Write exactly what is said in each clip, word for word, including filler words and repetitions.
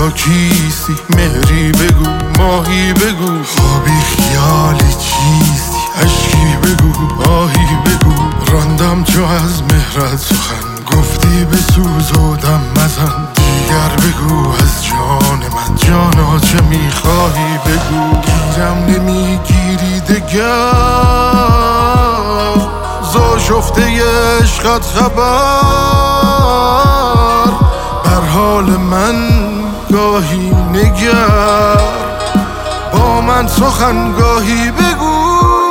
تا کیستی؟ مهری بگو، ماهی بگو، خوابی خیالی چیستی؟ عشقی بگو، آهی بگو، راندم تو از مهرت سخن، گفتی به سوز و دم مزن. دیگر بگو از جان من، جانا چه میخواهی بگو. گیرم نمیگیری دگر زو شفته عشقت خبر، بر حال من گاهی نگر، با من سخن گاهی بگو.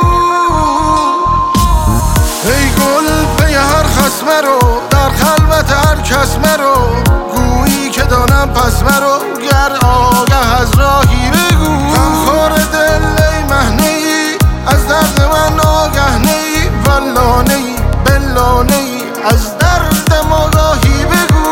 ای گل پی هر خس مرو، در خلوت هر کس مرو، گویی که دانم پس مرو، گر آگه از راهی بگو. غمخوار دل ای مهنه ای، از درد من آگه نیی، والله نیی بالله نیی، از درد ما گاهی بگو.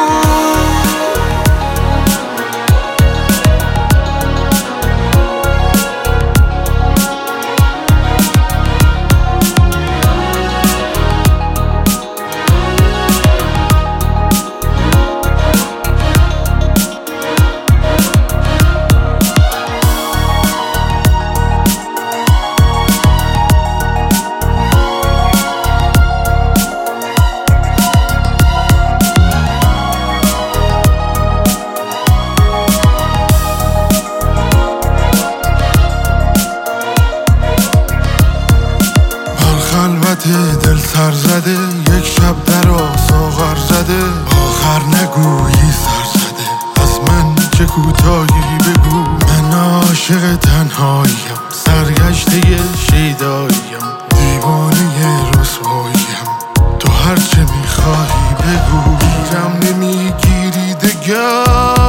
دل سر زده، یک شب در ساغر زده، آخر نگویی سر زده، از من چه کوتاهی بگو. من عاشق تنهاییم، سرگشته شیداییم، دیوانه رسواییم، تو هر چه میخواهی بگو. گیرم نمیگیری دگر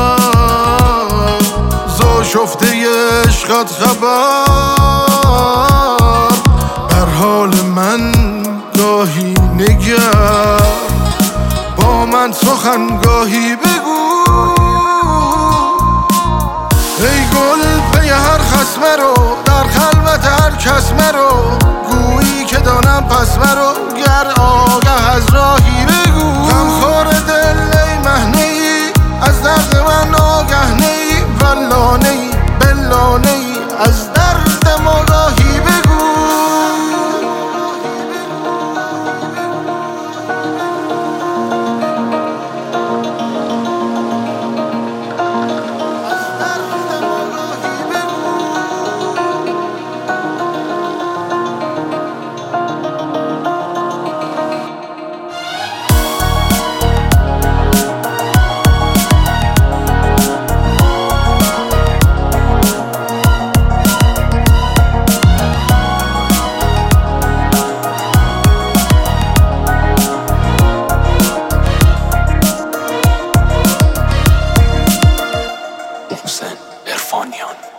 زو شفته عشقت خبر، بر حال من گاهی نگر، با من سخن گاهی بگو. ای گل پی هر خس مرو، در خلوت هر کس مرو، گویی که دانم پس مرو، گر آگه از راهی بگو. غمخوار دل ای مهنه ای، از درد من آگه نیی، والله نیی بالله نیی، از درد ما گاهی بگو. محسن عرفانیان.